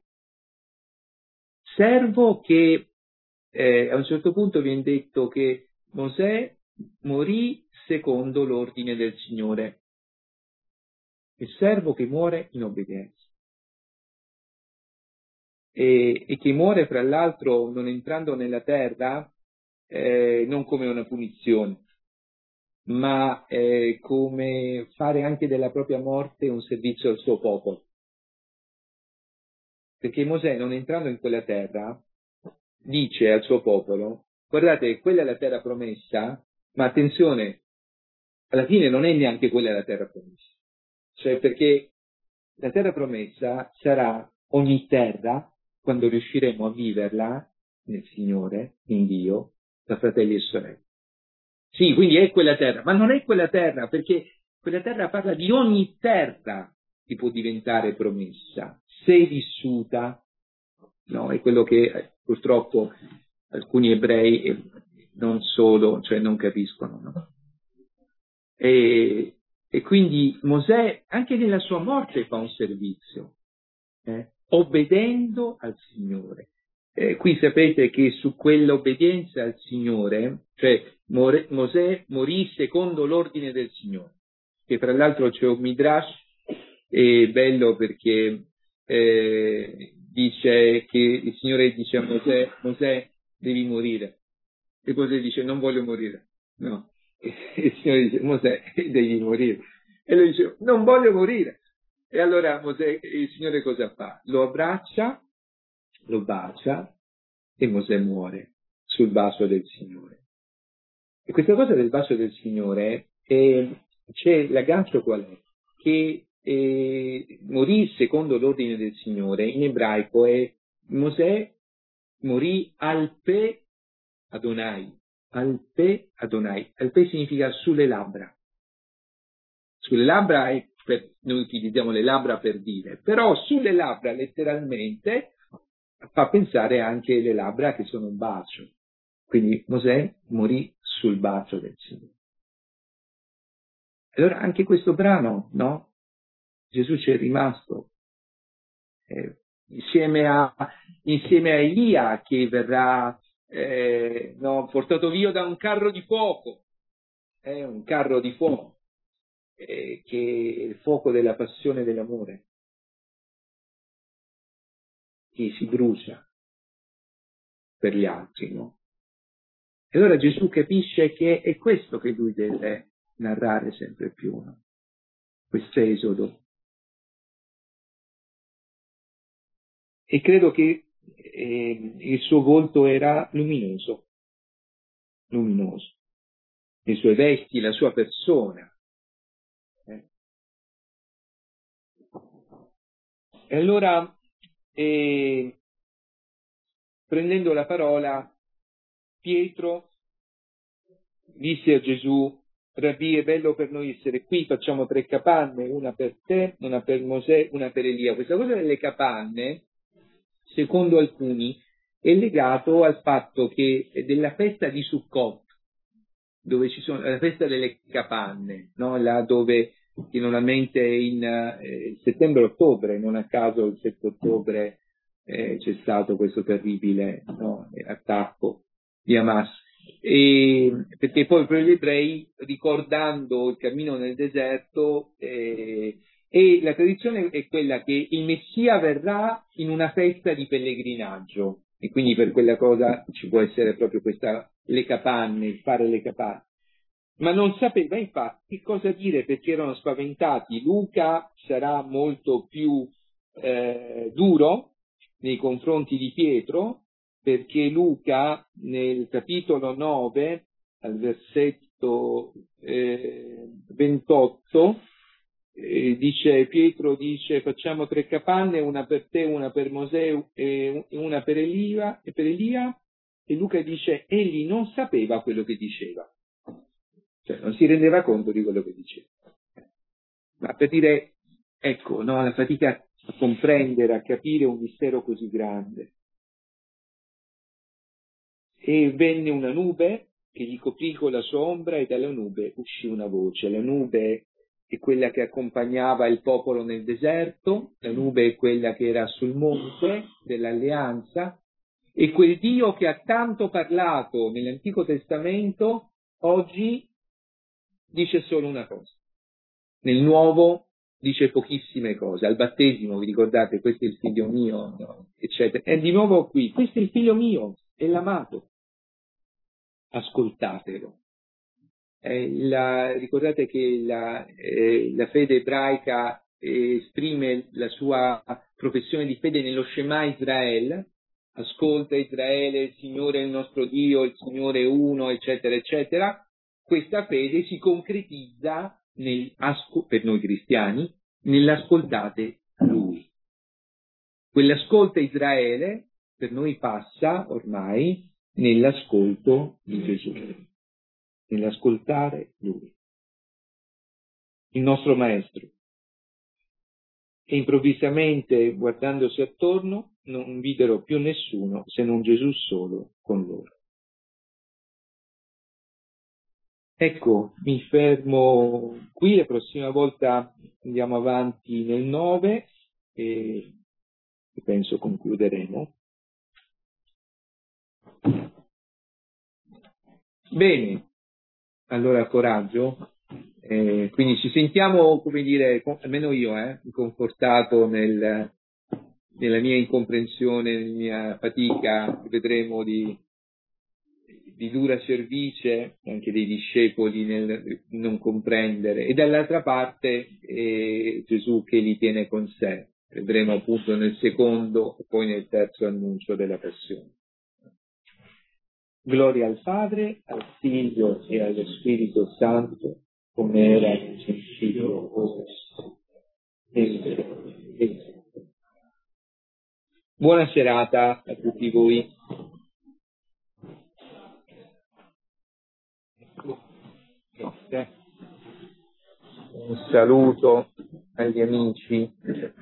Servo che eh, a un certo punto viene detto che Mosè morì secondo l'ordine del Signore. Il servo che muore in obbedienza. E, e che muore, fra l'altro, non entrando nella terra, eh, non come una punizione, ma eh, come fare anche della propria morte un servizio al suo popolo. Perché Mosè, non entrando in quella terra, dice al suo popolo: guardate, quella è la terra promessa, ma attenzione, alla fine non è neanche quella la terra promessa. Cioè, perché la terra promessa sarà ogni terra quando riusciremo a viverla nel Signore, in Dio, da fratelli e sorelle. Sì, quindi è quella terra, ma non è quella terra, perché quella terra parla di ogni terra che può diventare promessa, se vissuta, no? È quello che eh, purtroppo alcuni ebrei, e non solo, cioè non capiscono, no? E, e quindi Mosè anche nella sua morte fa un servizio, eh? Obbedendo al Signore. Eh, qui sapete che su quell'obbedienza al Signore, cioè More, Mosè morì secondo l'ordine del Signore, che tra l'altro c'è un midrash, è bello perché eh, dice che il Signore dice a Mosè, Mosè devi morire, e Mosè dice non voglio morire, no, e il Signore dice Mosè devi morire, e lui dice non voglio morire, e allora Mosè, il Signore cosa fa? Lo abbraccia, lo bacia e Mosè muore sul bacio del Signore. E questa cosa del bacio del Signore, eh, c'è l'aggancio qual è? Che eh, morì secondo l'ordine del Signore, in ebraico è Mosè morì al pe Adonai, al pe Adonai. Al pe significa sulle labbra. Sulle labbra è per, noi utilizziamo le labbra per dire, però sulle labbra letteralmente fa pensare anche le labbra che sono un bacio. Quindi Mosè morì sul bacio del Signore. Allora anche questo brano, no? Gesù ci è rimasto eh, insieme, a, insieme a Elia che verrà eh, no, portato via da un carro di fuoco, eh, un carro di fuoco, eh, che è il fuoco della passione e dell'amore, che si brucia per gli altri, no? E allora Gesù capisce che è questo che lui deve narrare sempre più, no? Questo esodo. E credo che eh, il suo volto era luminoso, luminoso, le sue vesti, la sua persona. Eh. E allora, eh, prendendo la parola, Pietro disse a Gesù: Rabbì, è bello per noi essere qui, facciamo tre capanne, una per te, una per Mosè, una per Elia. Questa cosa delle capanne, secondo alcuni, è legato al fatto che della festa di Sukkot, dove ci sono la festa delle capanne, no? Là dove che normalmente in eh, settembre-ottobre, non a caso il sette ottobre eh, c'è stato questo terribile, no, attacco di Hamas. E, perché poi per gli ebrei, ricordando il cammino nel deserto, eh, e la tradizione è quella che il Messia verrà in una festa di pellegrinaggio, e quindi per quella cosa ci può essere proprio questa, le capanne, il fare le capanne. Ma non sapeva infatti che cosa dire, perché erano spaventati. Luca sarà molto più eh, duro nei confronti di Pietro, perché Luca nel capitolo nove, al versetto eh, ventotto, eh, dice, Pietro dice facciamo tre capanne, una per te, una per Mosè e una per Elia, e per Elia, e Luca dice egli non sapeva quello che diceva, cioè non si rendeva conto di quello che diceva. Ma per dire, ecco, no, la fatica a comprendere, a capire un mistero così grande. E venne una nube che gli coprì con la sua ombra, e dalla nube uscì una voce. La nube è quella che accompagnava il popolo nel deserto, la nube è quella che era sul monte dell'alleanza, e quel Dio che ha tanto parlato nell'Antico Testamento oggi dice solo una cosa. Nel Nuovo dice pochissime cose. Al battesimo, vi ricordate, questo è il figlio mio, no? Eccetera. E di nuovo qui, questo è il figlio mio, è l'amato. Ascoltatelo. Eh, la, ricordate che la, eh, la fede ebraica eh, esprime la sua professione di fede nello Shema Israel. Ascolta Israele, il Signore è il nostro Dio, il Signore è uno, eccetera, eccetera. Questa fede si concretizza nel, per noi cristiani, nell'ascoltate Lui. Quell'ascolta Israele per noi passa ormai nell'ascolto di Gesù, nell'ascoltare Lui, il nostro Maestro. E improvvisamente, guardandosi attorno, non videro più nessuno se non Gesù solo con loro. Ecco, mi fermo qui, la prossima volta andiamo avanti nel nove e penso concluderemo. Bene, allora coraggio. Eh, quindi ci sentiamo, come dire, almeno io, eh, confortato nel, nella mia incomprensione, nella mia fatica, vedremo di, di dura cervice, anche dei discepoli nel non comprendere, e dall'altra parte eh, Gesù che li tiene con sé. Vedremo appunto nel secondo e poi nel terzo annuncio della passione. Gloria al Padre, al Figlio e allo Spirito Santo, come era nel principio, ora e sempre. Buona serata a tutti voi. Un saluto agli amici.